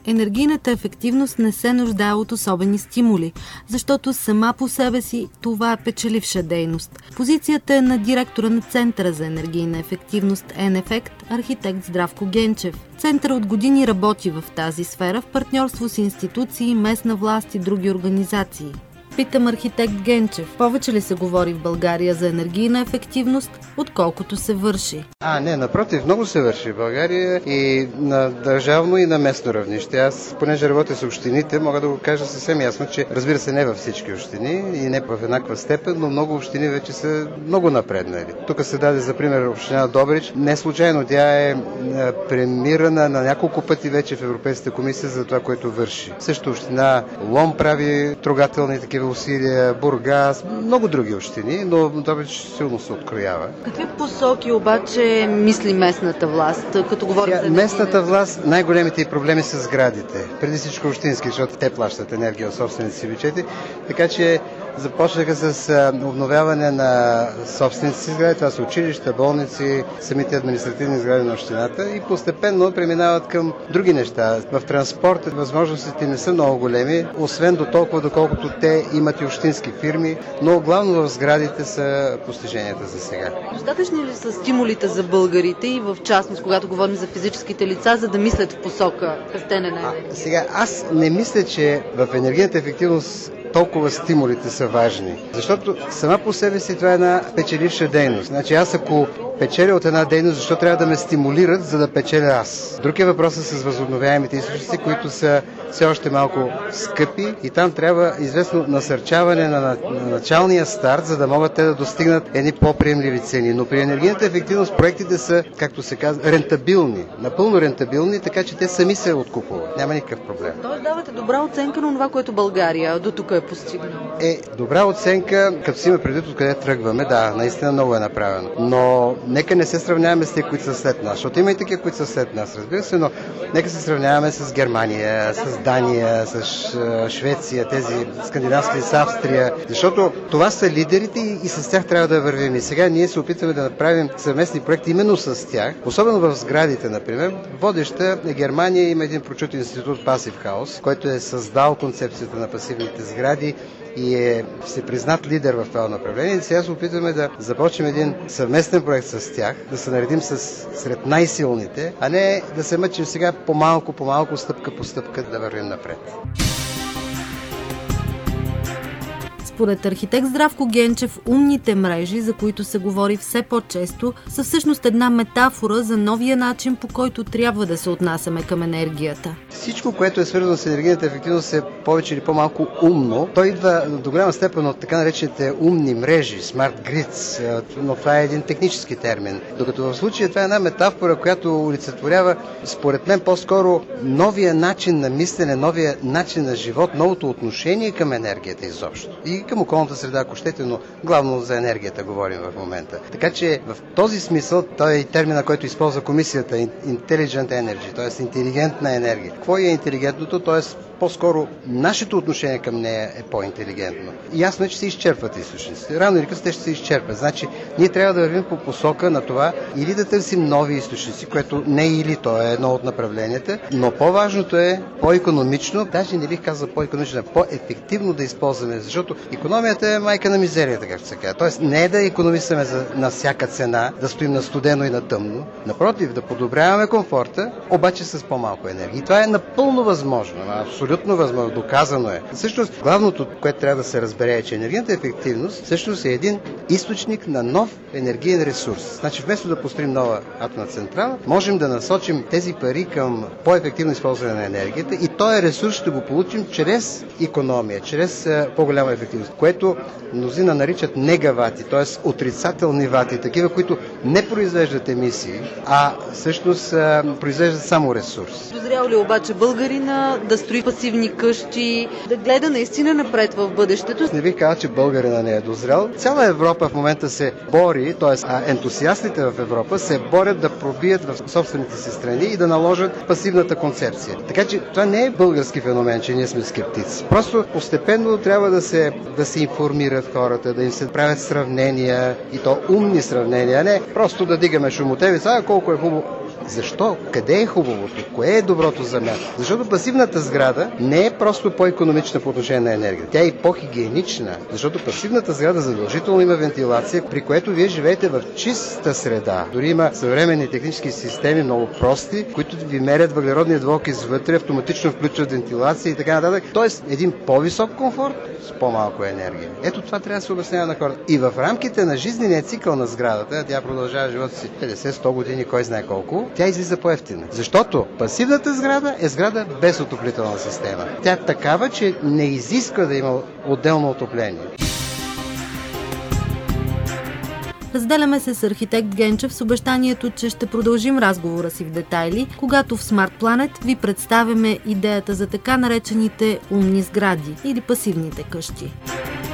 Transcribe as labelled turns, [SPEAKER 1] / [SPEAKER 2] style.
[SPEAKER 1] Енергийната ефективност не се нуждае от особени стимули, защото сама по себе си това е печеливша дейност. Позицията е на директора на Центъра за енергийна ефективност Енефект, архитект Здравко Генчев. Център от години работи в тази сфера в партньорство с институции, местна власт и други организации. Питам архитект Генчев, повече ли се говори в България за енергийна ефективност, отколкото се върши?
[SPEAKER 2] Не, напротив, много се върши в България и на държавно и на местно равнище. Аз, понеже работя с общините, мога да го кажа съвсем ясно, че разбира се не във всички общини и не в еднаква степен, но много общини вече са много напреднали. Тук се даде за пример община Добрич. Не случайно тя е премирана на няколко пъти вече в Европейската комисия за това, което върши. Също община Лом прави трогателни такива усилия, Бургас, много други общини, но Добрич силно се откроява.
[SPEAKER 1] Какви посоки обаче мисли местната власт, като говорим за
[SPEAKER 2] местната власт, най-големите и проблеми са сградите. Преди всичко общински, защото те плащат енергия от собствените си бюджети, така че започнаха с обновяване на собствените си сгради, това са училища, болници, самите административни сгради на общината и постепенно преминават към други неща. В транспорт възможностите не са много големи, освен до толкова, доколкото те имат и общински фирми, но главно в сградите са постиженията за сега.
[SPEAKER 1] Достатъчни ли са стимулите за българите и в частност, когато говорим за физическите лица, за да мислят в посока пестене на енергия?
[SPEAKER 2] Сега, аз не мисля, че в енергийната ефективност толкова стимулите са важни. Защото сама по себе си това е една печеливша дейност. Значи аз ако печеля от една дейност, защо трябва да ме стимулират, за да печеля аз? Друг е въпросът с възобновяемите източници, които са все още малко скъпи и там трябва известно насърчаване на началния старт, за да могат те да достигнат едни по-приемливи цени. Но при енергийната ефективност проектите са, както се казва, рентабилни. Напълно рентабилни, така че те сами се откупуват. Няма никакъв проблем.
[SPEAKER 1] Тоест давате добра оценка на това, което България до тук е постигнала.
[SPEAKER 2] Добра оценка, като си има предвид откъде тръгваме, да, наистина много е направено. Но нека не се сравняваме с тези, които са след нас, защото има и такива, които са след нас, разбира се, но нека се сравняваме с Германия, с Дания, с Швеция, тези скандинавски, с Австрия, защото това са лидерите и с тях трябва да вървим. И сега ние се опитваме да направим съвместни проекти именно с тях, особено в сградите, например. Водеща е Германия, има един прочут институт Passive House, който е създал концепцията на пасивните сгради и е признат лидер в това направление. И сега се опитваме да започнем един съвместен проект с тях, да се наредим сред най-силните, а не да се мъчим сега по-малко, стъпка по стъпка да вървим напред.
[SPEAKER 1] Според архитект Здравко Генчев, умните мрежи, за които се говори все по-често, са всъщност една метафора за новия начин, по който трябва да се отнасяме към енергията.
[SPEAKER 2] Всичко, което е свързано с енергийната ефективност е повече или по-малко умно. Той идва до голяма степен от така наречените умни мрежи, smart grids, но това е един технически термин. Докато в случая това е една метафора, която олицетворява, според мен, по-скоро новия начин на мислене, новия начин на живот, новото отношение към енергията изобщо. И към околната среда, ако щете, но главно за енергията говорим в момента. Така че в този смисъл, той е и термина, който използва комисията, intelligent energy, т.е. интелигентна енергия. Какво е интелигентното? Т.е. по-скоро нашето отношение към нея е по-интелигентно. И ясно е, че се изчерпват източниците. Рано или късно те ще се изчерпят. Значи, ние трябва да вървим по посока на това или да търсим нови източници, което не е или то е едно от направленията, но по-важното е по-икономично, даже не бих казал по-икономично, по-ефективно да използваме, защото икономията е майка на мизерията, както се казва. Тоест не е да икономисаме на всяка цена, да стоим на студено и на тъмно. Напротив, да подобряваме комфорта, обаче с по-малко енергия. И това е напълно възможно, абсолютно възможно, доказано е. Всъщност, главното, което трябва да се разбере е, че енергийната ефективност всъщност е един източник на нов енергиен ресурс. Значи, вместо да построим нова атомна централа, можем да насочим тези пари към по-ефективно използване на енергията и този ресурс ще го получим чрез икономия, чрез по-голяма ефективност, което мнозина наричат негавати, т.е. отрицателни вати, такива, които не произвеждат емисии, а всъщност произвеждат само ресурс.
[SPEAKER 1] Дозрял ли обаче българина да строи пасивни къщи, да гледа наистина напред в бъдещето?
[SPEAKER 2] Не бих казал, че българина не е дозрял. Цяла Европа в момента се бори, т.е. ентусиастите в Европа се борят да пробият в собствените си страни и да наложат пасивната концепция. Така че това не е български феномен, че ние сме скептици. Просто постепенно трябва да се информират хората, да им се правят сравнения и то умни сравнения, а не просто да дигаме шумотевица, колко е хубаво Защо? Къде е хубавото? Кое е доброто за мен? Защото пасивната сграда не е просто по-икономична по отношение на енергия. Тя е и по-хигиенична, защото пасивната сграда задължително има вентилация, при което вие живеете в чиста среда. Дори има съвременни технически системи, много прости, които ви мерят въглеродния двуокис вътре, автоматично включват вентилация и така нататък. Тоест един по-висок комфорт с по-малко енергия. Ето това трябва да се обяснява на хората. И в рамките на жизнения цикъл на сградата, тя продължава живота си 50-100 години, кой знае колко, тя излиза по-евтина. Защото пасивната сграда е сграда без отоплителна система. Тя е такава, че не изисква да има отделно отопление.
[SPEAKER 1] Разделяме се с архитект Генчев с обещанието, че ще продължим разговора си в детайли, когато в Smart Planet ви представяме идеята за така наречените умни сгради или пасивните къщи.